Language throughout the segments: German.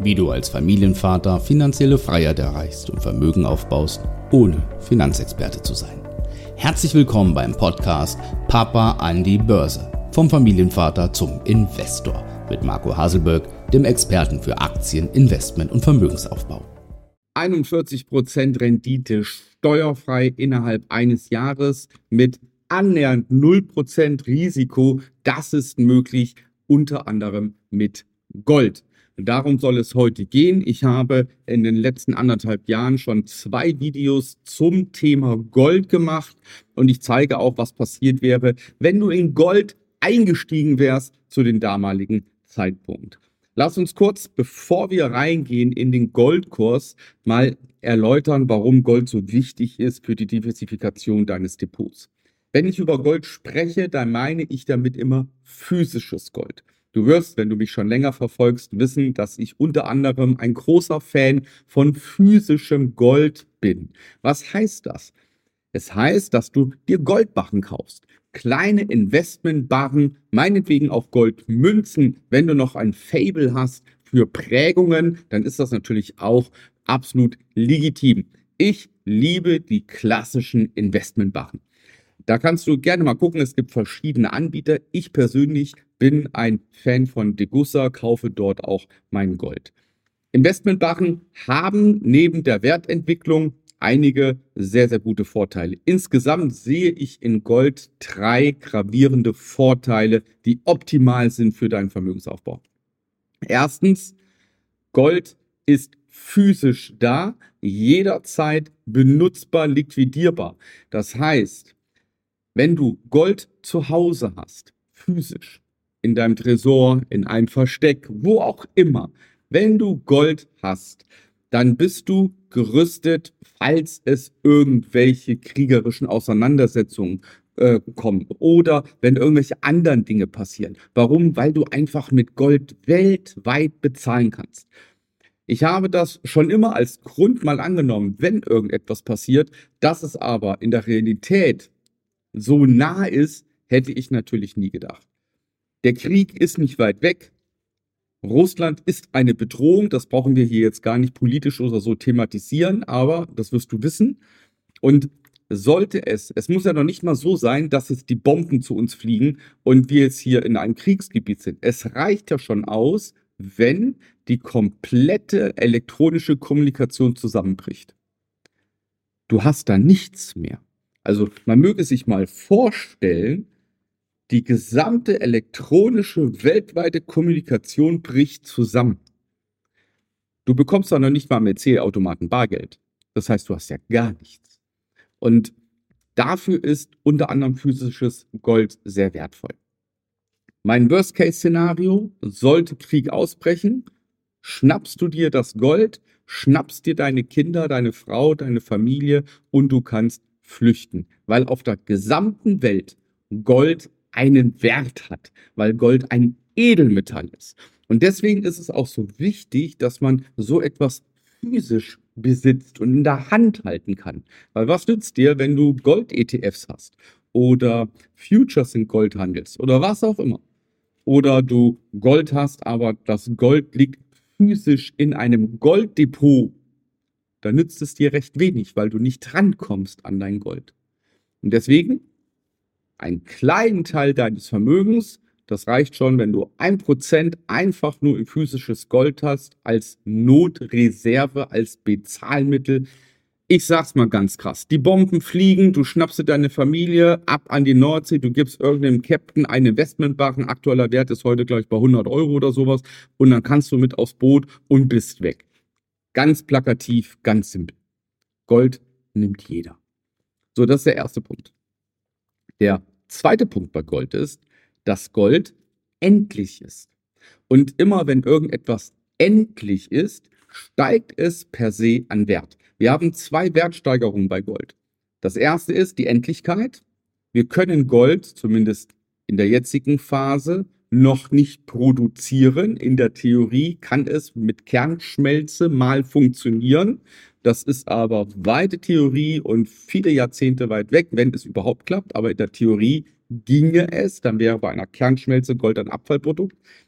wie du als Familienvater finanzielle Freiheit erreichst und Vermögen aufbaust, ohne Finanzexperte zu sein. Herzlich willkommen beim Podcast Papa an die Börse. Vom Familienvater zum Investor mit Marco Haselberg, dem Experten für Aktien, Investment und Vermögensaufbau. 41% Rendite steuerfrei innerhalb eines Jahres mit annähernd 0% Risiko. Das ist möglich, unter anderem mit Gold. Darum soll es heute gehen. Ich habe in den letzten 1,5 Jahren schon 2 Videos zum Thema Gold gemacht und ich zeige auch, was passiert wäre, wenn du in Gold eingestiegen wärst zu dem damaligen Zeitpunkt. Lass uns kurz, bevor wir reingehen in den Goldkurs, mal erläutern, warum Gold so wichtig ist für die Diversifikation deines Depots. Wenn ich über Gold spreche, dann meine ich damit immer physisches Gold. Du wirst, wenn du mich schon länger verfolgst, wissen, dass ich unter anderem ein großer Fan von physischem Gold bin. Was heißt das? Es heißt, dass du dir Goldbarren kaufst. Kleine Investmentbarren, meinetwegen auch Goldmünzen. Wenn du noch ein Faible hast für Prägungen, dann ist das natürlich auch absolut legitim. Ich liebe die klassischen Investmentbarren. Da kannst du gerne mal gucken, es gibt verschiedene Anbieter. Ich persönlich bin ein Fan von Degussa, kaufe dort auch mein Gold. Investmentbarren haben neben der Wertentwicklung einige sehr, sehr gute Vorteile. Insgesamt sehe ich in Gold 3 gravierende Vorteile, die optimal sind für deinen Vermögensaufbau. Erstens, Gold ist physisch da, jederzeit benutzbar, liquidierbar. Das heißt, wenn du Gold zu Hause hast, physisch, in deinem Tresor, in einem Versteck, wo auch immer, wenn du Gold hast, dann bist du gerüstet, falls es irgendwelche kriegerischen Auseinandersetzungen kommen oder wenn irgendwelche anderen Dinge passieren. Warum? Weil du einfach mit Gold weltweit bezahlen kannst. Ich habe das schon immer als Grund mal angenommen, wenn irgendetwas passiert, dass es aber in der Realität so nah ist, hätte ich natürlich nie gedacht. Der Krieg ist nicht weit weg. Russland ist eine Bedrohung, das brauchen wir hier jetzt gar nicht politisch oder so thematisieren, aber das wirst du wissen. Und sollte es muss ja noch nicht mal so sein, dass jetzt die Bomben zu uns fliegen und wir jetzt hier in einem Kriegsgebiet sind. Es reicht ja schon aus, wenn die komplette elektronische Kommunikation zusammenbricht. Du hast da nichts mehr. Also man möge sich mal vorstellen, die gesamte elektronische weltweite Kommunikation bricht zusammen. Du bekommst doch noch nicht mal am Zählautomaten Bargeld. Das heißt, du hast ja gar nichts. Und dafür ist unter anderem physisches Gold sehr wertvoll. Mein Worst-Case-Szenario: Sollte Krieg ausbrechen, schnappst du dir das Gold, schnappst dir deine Kinder, deine Frau, deine Familie und du kannst flüchten, weil auf der gesamten Welt Gold einen Wert hat, weil Gold ein Edelmetall ist. Und deswegen ist es auch so wichtig, dass man so etwas physisch besitzt und in der Hand halten kann. Weil was nützt dir, wenn du Gold-ETFs hast oder Futures in Gold handelst oder was auch immer? Oder du Gold hast, aber das Gold liegt physisch in einem Golddepot. Da nützt es dir recht wenig, weil du nicht rankommst an dein Gold. Und deswegen einen kleinen Teil deines Vermögens, das reicht schon, wenn du 1% einfach nur in physisches Gold hast, als Notreserve, als Bezahlmittel. Ich sag's mal ganz krass, die Bomben fliegen, du schnappst dir deine Familie ab an die Nordsee, du gibst irgendeinem Captain einen Investmentbarren, aktueller Wert ist heute gleich bei 100 Euro oder sowas und dann kannst du mit aufs Boot und bist weg. Ganz plakativ, ganz simpel. Gold nimmt jeder. So, das ist der erste Punkt. Der zweite Punkt bei Gold ist, dass Gold endlich ist. Und immer wenn irgendetwas endlich ist, steigt es per se an Wert. Wir haben 2 Wertsteigerungen bei Gold. Das erste ist die Endlichkeit. Wir können Gold, zumindest in der jetzigen Phase, noch nicht produzieren. In der Theorie kann es mit Kernschmelze mal funktionieren. Das ist aber weite Theorie und viele Jahrzehnte weit weg, wenn es überhaupt klappt. Aber in der Theorie ginge es, dann wäre bei einer Kernschmelze Gold ein Abfallprodukt.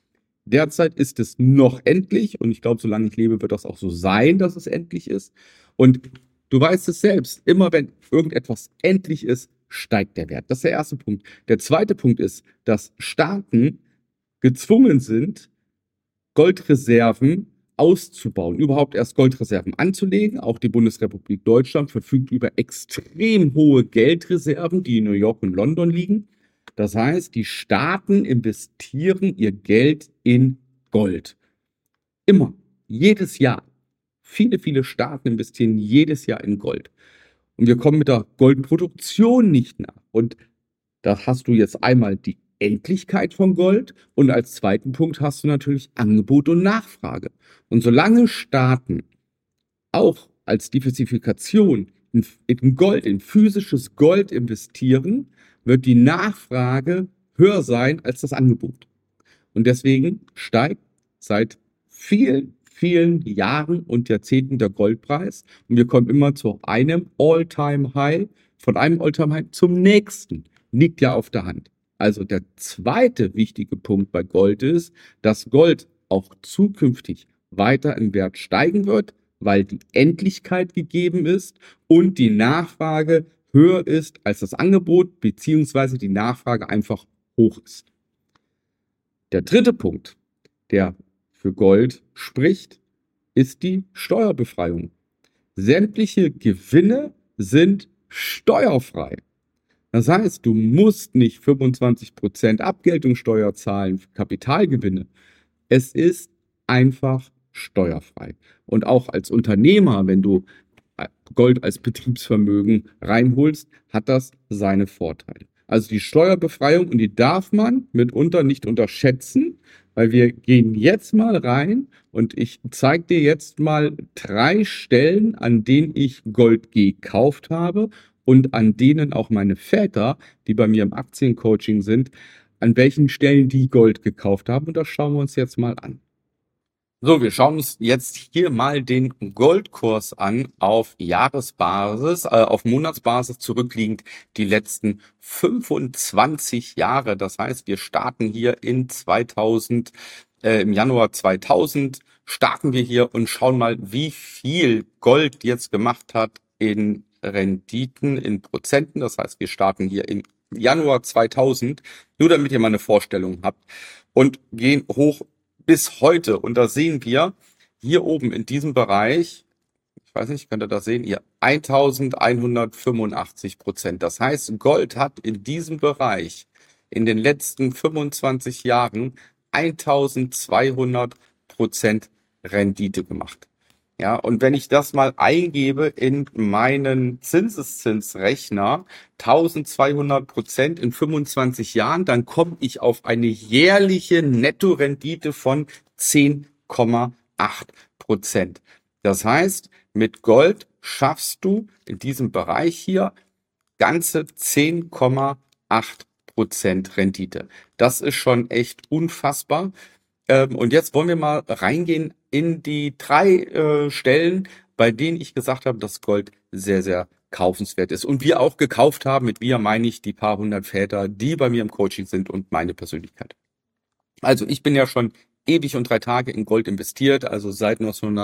Derzeit ist es noch endlich und ich glaube, solange ich lebe, wird das auch so sein, dass es endlich ist. Und du weißt es selbst, immer wenn irgendetwas endlich ist, steigt der Wert. Das ist der erste Punkt. Der zweite Punkt ist, dass Staaten gezwungen sind, Goldreserven auszubauen, überhaupt erst Goldreserven anzulegen. Auch die Bundesrepublik Deutschland verfügt über extrem hohe Geldreserven, die in New York und London liegen. Das heißt, die Staaten investieren ihr Geld in Gold. Immer, jedes Jahr. Viele, viele Staaten investieren jedes Jahr in Gold. Und wir kommen mit der Goldproduktion nicht nach. Und da hast du jetzt einmal die Endlichkeit von Gold und als zweiten Punkt hast du natürlich Angebot und Nachfrage. Und solange Staaten auch als Diversifikation in Gold, in physisches Gold investieren, wird die Nachfrage höher sein als das Angebot. Und deswegen steigt seit vielen, vielen Jahren und Jahrzehnten der Goldpreis. Und wir kommen immer zu einem All-Time-High, von einem All-Time-High zum nächsten. Liegt ja auf der Hand. Also der zweite wichtige Punkt bei Gold ist, dass Gold auch zukünftig weiter im Wert steigen wird, weil die Endlichkeit gegeben ist und die Nachfrage höher ist als das Angebot, beziehungsweise die Nachfrage einfach hoch ist. Der dritte Punkt, der für Gold spricht, ist die Steuerbefreiung. Sämtliche Gewinne sind steuerfrei. Das heißt, du musst nicht 25% Abgeltungssteuer zahlen für Kapitalgewinne. Es ist einfach steuerfrei. Und auch als Unternehmer, wenn du Gold als Betriebsvermögen reinholst, hat das seine Vorteile. Also die Steuerbefreiung, und die darf man mitunter nicht unterschätzen, weil wir gehen jetzt mal rein und ich zeige dir jetzt mal 3 Stellen, an denen ich Gold gekauft habe und an denen auch meine Väter, die bei mir im Aktiencoaching sind, an welchen Stellen die Gold gekauft haben. Und das schauen wir uns jetzt mal an. So, wir schauen uns jetzt hier mal den Goldkurs an auf Jahresbasis, auf Monatsbasis zurückliegend die letzten 25 Jahre. Das heißt, wir starten hier im Januar 2000 starten wir hier und schauen mal, wie viel Gold jetzt gemacht hat in Renditen, in Prozenten. Das heißt, wir starten hier im Januar 2000, nur damit ihr mal eine Vorstellung habt, und gehen hoch bis heute. Und da sehen wir hier oben in diesem Bereich, ich weiß nicht, könnt ihr das sehen, hier 1185%. Das heißt, Gold hat in diesem Bereich in den letzten 25 Jahren 1200% Rendite gemacht. Ja, und wenn ich das mal eingebe in meinen Zinseszinsrechner, 1200% in 25 Jahren, dann komme ich auf eine jährliche Nettorendite von 10,8%. Das heißt, mit Gold schaffst du in diesem Bereich hier ganze 10,8% Rendite. Das ist schon echt unfassbar. Und jetzt wollen wir mal reingehen in die 3 Stellen, bei denen ich gesagt habe, dass Gold sehr, sehr kaufenswert ist. Und wir auch gekauft haben. Mit wir meine ich die paar hundert Väter, die bei mir im Coaching sind, und meine Persönlichkeit. Also ich bin ja schon ewig und 3 Tage in Gold investiert, also seit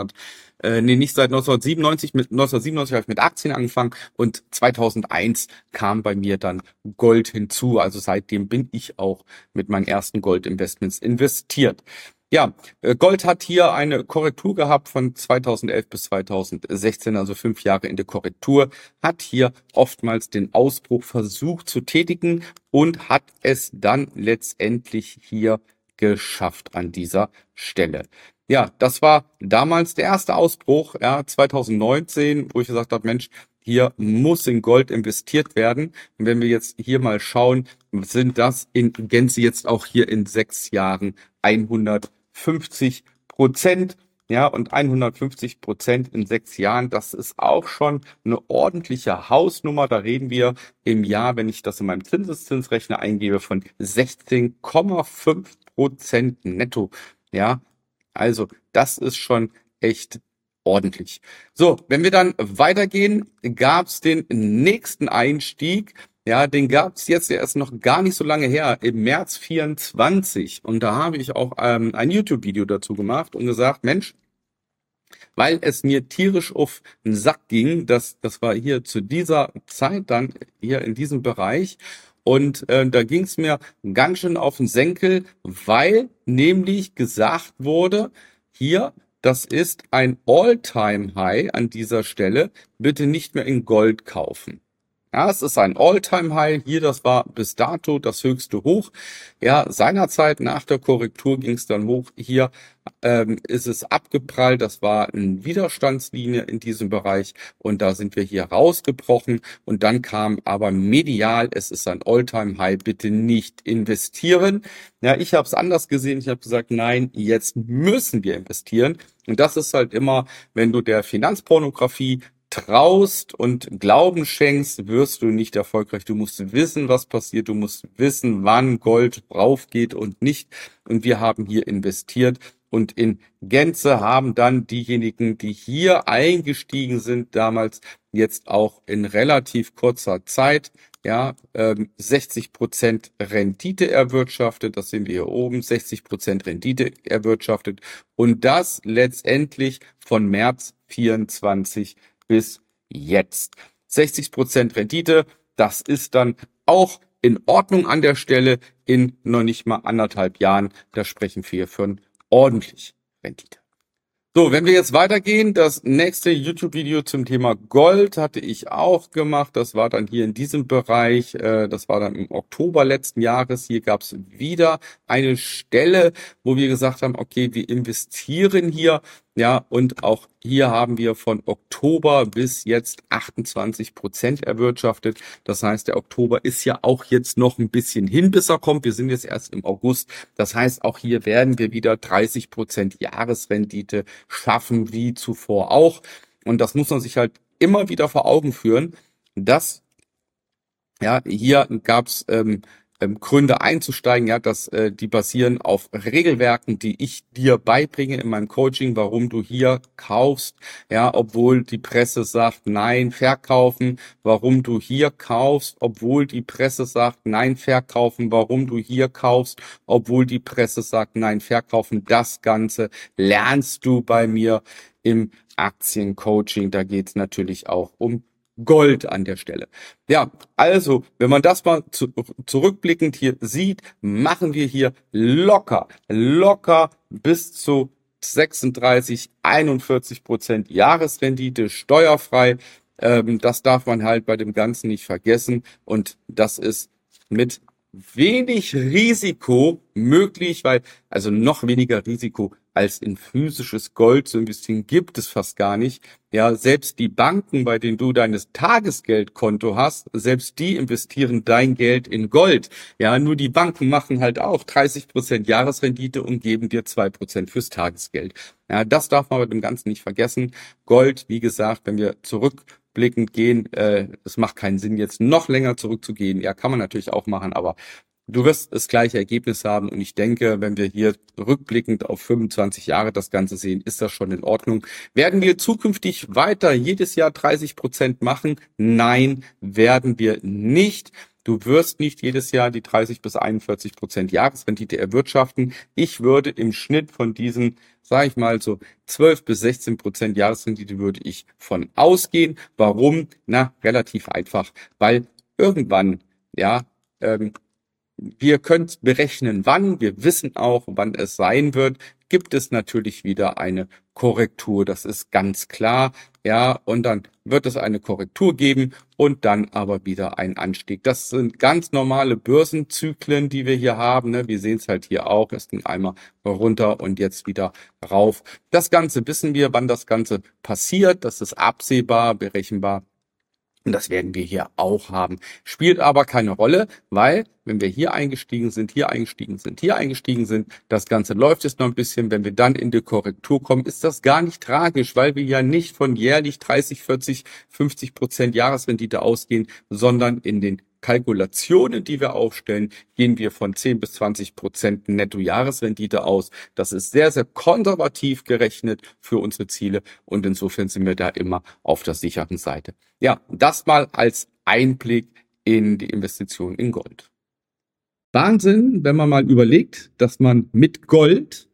1997, mit 1997 habe ich mit Aktien angefangen und 2001 kam bei mir dann Gold hinzu, also seitdem bin ich auch mit meinen ersten Goldinvestments investiert. Ja, Gold hat hier eine Korrektur gehabt von 2011 bis 2016, also 5 Jahre in der Korrektur, hat hier oftmals den Ausbruch versucht zu tätigen und hat es dann letztendlich hier geschafft an dieser Stelle. Ja, das war damals der erste Ausbruch, ja, 2019, wo ich gesagt habe, Mensch, hier muss in Gold investiert werden. Und wenn wir jetzt hier mal schauen, sind das in Gänze jetzt auch hier in 6 Jahren 150%. Ja, und 150% in 6 Jahren, das ist auch schon eine ordentliche Hausnummer. Da reden wir im Jahr, wenn ich das in meinem Zinseszinsrechner eingebe, von 16,5% netto. Ja, also das ist schon echt ordentlich. So, wenn wir dann weitergehen, gab es den nächsten Einstieg Ja, den gab's jetzt erst noch gar nicht so lange her, im März 24. Und da habe ich auch ein YouTube-Video dazu gemacht und gesagt, Mensch, weil es mir tierisch auf den Sack ging, das war hier zu dieser Zeit dann hier in diesem Bereich. Und da ging es mir ganz schön auf den Senkel, weil nämlich gesagt wurde, hier, das ist ein All-Time-High an dieser Stelle, bitte nicht mehr in Gold kaufen. Ja, es ist ein All-Time-High. Hier, das war bis dato das höchste Hoch. Ja, seinerzeit nach der Korrektur ging es dann hoch. Hier ist es abgeprallt. Das war eine Widerstandslinie in diesem Bereich. Und da sind wir hier rausgebrochen. Und dann kam aber medial, es ist ein All-Time-High, bitte nicht investieren. Ja, ich habe es anders gesehen. Ich habe gesagt, nein, jetzt müssen wir investieren. Und das ist halt immer, wenn du der Finanzpornografie traust und Glauben schenkst, wirst du nicht erfolgreich. Du musst wissen, was passiert. Du musst wissen, wann Gold raufgeht und nicht. Und wir haben hier investiert. Und in Gänze haben dann diejenigen, die hier eingestiegen sind, damals jetzt auch in relativ kurzer Zeit, 60% Rendite erwirtschaftet. Das sehen wir hier oben, 60% Rendite erwirtschaftet. Und das letztendlich von März 24 bis jetzt. 60% Rendite, das ist dann auch in Ordnung an der Stelle in noch nicht mal 1,5 Jahren. Da sprechen wir von ordentlich Rendite. So, wenn wir jetzt weitergehen, das nächste YouTube-Video zum Thema Gold hatte ich auch gemacht. Das war dann hier in diesem Bereich. Das war dann im Oktober letzten Jahres. Hier gab es wieder eine Stelle, wo wir gesagt haben, okay, wir investieren hier. Ja, und auch hier haben wir von Oktober bis jetzt 28% erwirtschaftet. Das heißt, der Oktober ist ja auch jetzt noch ein bisschen hin, bis er kommt. Wir sind jetzt erst im August. Das heißt, auch hier werden wir wieder 30% Jahresrendite schaffen, wie zuvor auch. Und das muss man sich halt immer wieder vor Augen führen, dass hier gab's Gründe einzusteigen, die basieren auf Regelwerken, die ich dir beibringe in meinem Coaching, warum du hier kaufst, obwohl die Presse sagt, nein, verkaufen, warum du hier kaufst, obwohl die Presse sagt, nein, verkaufen, warum du hier kaufst, obwohl die Presse sagt, nein, verkaufen. Das Ganze lernst du bei mir im Aktiencoaching. Da geht's natürlich auch um Gold an der Stelle. Ja, also, wenn man das mal zurückblickend hier sieht, machen wir hier locker bis zu 36-41% Jahresrendite steuerfrei. Das darf man halt bei dem Ganzen nicht vergessen. Und das ist mit wenig Risiko möglich, also noch weniger Risiko als in physisches Gold zu investieren gibt es fast gar nicht. Ja, selbst die Banken, bei denen du deines Tagesgeldkonto hast, selbst die investieren dein Geld in Gold. Ja, nur die Banken machen halt auch 30% Jahresrendite und geben dir 2% fürs Tagesgeld. Ja, das darf man bei dem Ganzen nicht vergessen. Gold, wie gesagt, wenn wir zurückblickend gehen, es macht keinen Sinn, jetzt noch länger zurückzugehen. Ja, kann man natürlich auch machen, aber du wirst das gleiche Ergebnis haben und ich denke, wenn wir hier rückblickend auf 25 Jahre das Ganze sehen, ist das schon in Ordnung. Werden wir zukünftig weiter jedes Jahr 30% machen? Nein, werden wir nicht. Du wirst nicht jedes Jahr die 30-41% Jahresrendite erwirtschaften. Ich würde im Schnitt von diesen, sage ich mal so 12-16% Jahresrendite würde ich von ausgehen. Warum? Na, relativ einfach, weil irgendwann, wir können berechnen, wann, wir wissen auch, wann es sein wird, gibt es natürlich wieder eine Korrektur, das ist ganz klar, und dann wird es eine Korrektur geben und dann aber wieder ein Anstieg. Das sind ganz normale Börsenzyklen, die wir hier haben, ne? Wir sehen es halt hier auch, es ging einmal runter und jetzt wieder rauf. Das Ganze wissen wir, wann das Ganze passiert, das ist absehbar, berechenbar. Und das werden wir hier auch haben. Spielt aber keine Rolle, weil wenn wir hier eingestiegen sind, das Ganze läuft jetzt noch ein bisschen. Wenn wir dann in die Korrektur kommen, ist das gar nicht tragisch, weil wir ja nicht von jährlich 30, 40, 50% Jahresrendite ausgehen, sondern in den Kalkulationen, die wir aufstellen, gehen wir von 10-20% Netto-Jahresrendite aus. Das ist sehr, sehr konservativ gerechnet für unsere Ziele und insofern sind wir da immer auf der sicheren Seite. Ja, das mal als Einblick in die Investition in Gold. Wahnsinn, wenn man mal überlegt, dass man mit Gold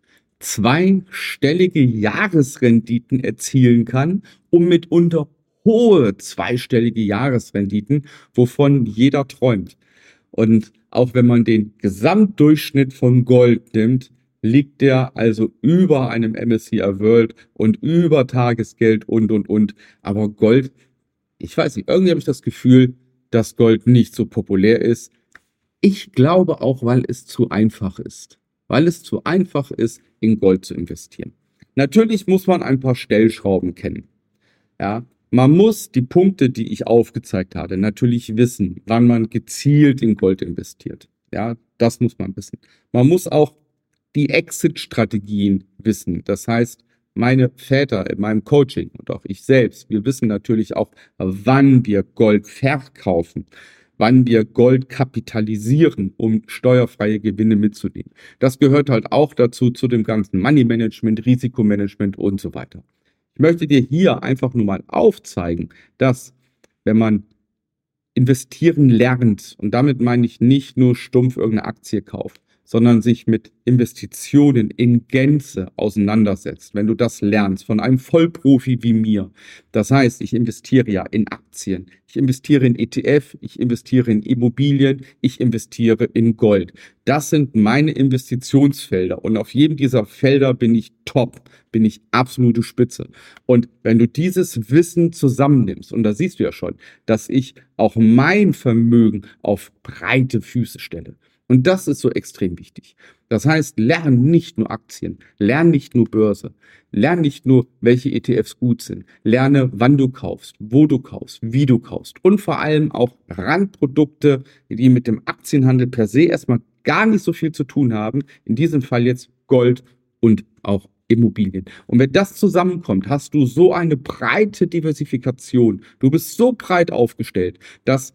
zweistellige Jahresrenditen erzielen kann und mitunter hohe zweistellige Jahresrenditen, wovon jeder träumt. Und auch wenn man den Gesamtdurchschnitt von Gold nimmt, liegt der also über einem MSCI World und über Tagesgeld und. Aber Gold, ich weiß nicht, irgendwie habe ich das Gefühl, dass Gold nicht so populär ist. Ich glaube auch, weil es zu einfach ist. Weil es zu einfach ist, in Gold zu investieren. Natürlich muss man ein paar Stellschrauben kennen. Ja, man muss die Punkte, die ich aufgezeigt habe, natürlich wissen, wann man gezielt in Gold investiert. Ja, das muss man wissen. Man muss auch die Exit-Strategien wissen. Das heißt, meine Väter in meinem Coaching und auch ich selbst, wir wissen natürlich auch, wann wir Gold verkaufen, wann wir Gold kapitalisieren, um steuerfreie Gewinne mitzunehmen. Das gehört halt auch dazu, zu dem ganzen Money Management, Risikomanagement und so weiter. Ich möchte dir hier einfach nur mal aufzeigen, dass wenn man investieren lernt, und damit meine ich nicht nur stumpf irgendeine Aktie kauft, sondern sich mit Investitionen in Gänze auseinandersetzt, wenn du das lernst von einem Vollprofi wie mir. Das heißt, ich investiere ja in Aktien, ich investiere in ETF, ich investiere in Immobilien, ich investiere in Gold. Das sind meine Investitionsfelder und auf jedem dieser Felder bin ich top, bin ich absolute Spitze. Und wenn du dieses Wissen zusammennimmst, und da siehst du ja schon, dass ich auch mein Vermögen auf breite Füße stelle. Und das ist so extrem wichtig. Das heißt, lern nicht nur Aktien, lern nicht nur Börse, lern nicht nur, welche ETFs gut sind, lerne, wann du kaufst, wo du kaufst, wie du kaufst und vor allem auch Randprodukte, die mit dem Aktienhandel per se erstmal gar nicht so viel zu tun haben. In diesem Fall jetzt Gold und auch Immobilien. Und wenn das zusammenkommt, hast du so eine breite Diversifikation. Du bist so breit aufgestellt, dass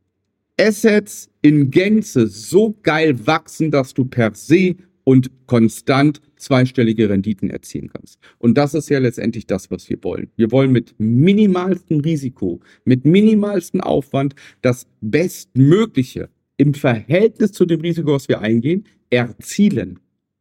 Assets in Gänze so geil wachsen, dass du per se und konstant zweistellige Renditen erzielen kannst. Und das ist ja letztendlich das, was wir wollen. Wir wollen mit minimalstem Risiko, mit minimalstem Aufwand das Bestmögliche im Verhältnis zu dem Risiko, was wir eingehen, erzielen.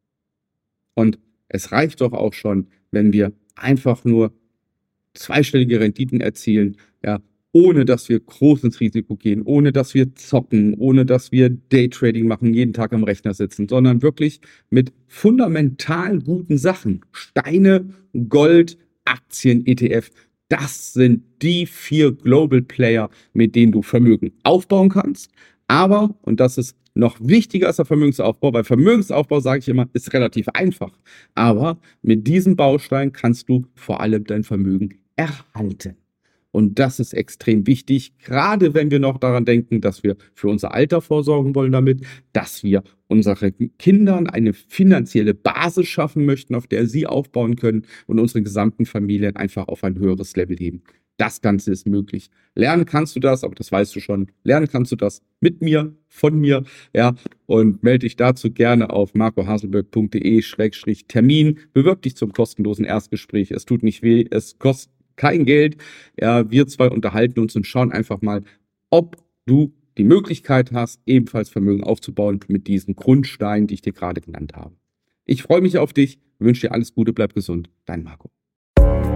Und es reicht doch auch schon, wenn wir einfach nur zweistellige Renditen erzielen, ja, ohne dass wir groß ins Risiko gehen, ohne dass wir zocken, ohne dass wir Daytrading machen, jeden Tag am Rechner sitzen, sondern wirklich mit fundamental guten Sachen. Steine, Gold, Aktien, ETF. Das sind die 4 Global Player, mit denen du Vermögen aufbauen kannst. Aber, und das ist noch wichtiger als der Vermögensaufbau, weil Vermögensaufbau, sage ich immer, ist relativ einfach. Aber mit diesem Baustein kannst du vor allem dein Vermögen erhalten. Und das ist extrem wichtig, gerade wenn wir noch daran denken, dass wir für unser Alter vorsorgen wollen damit, dass wir unseren Kindern eine finanzielle Basis schaffen möchten, auf der sie aufbauen können und unsere gesamten Familien einfach auf ein höheres Level heben. Das Ganze ist möglich. Lernen kannst du das, aber das weißt du schon. Lernen kannst du das mit mir, von mir, ja. Und melde dich dazu gerne auf marcohaselberg.de/Termin. Bewirb dich zum kostenlosen Erstgespräch. Es tut nicht weh, es kostet kein Geld. Ja, wir zwei unterhalten uns und schauen einfach mal, ob du die Möglichkeit hast, ebenfalls Vermögen aufzubauen mit diesen Grundsteinen, die ich dir gerade genannt habe. Ich freue mich auf dich, wünsche dir alles Gute, bleib gesund. Dein Marco.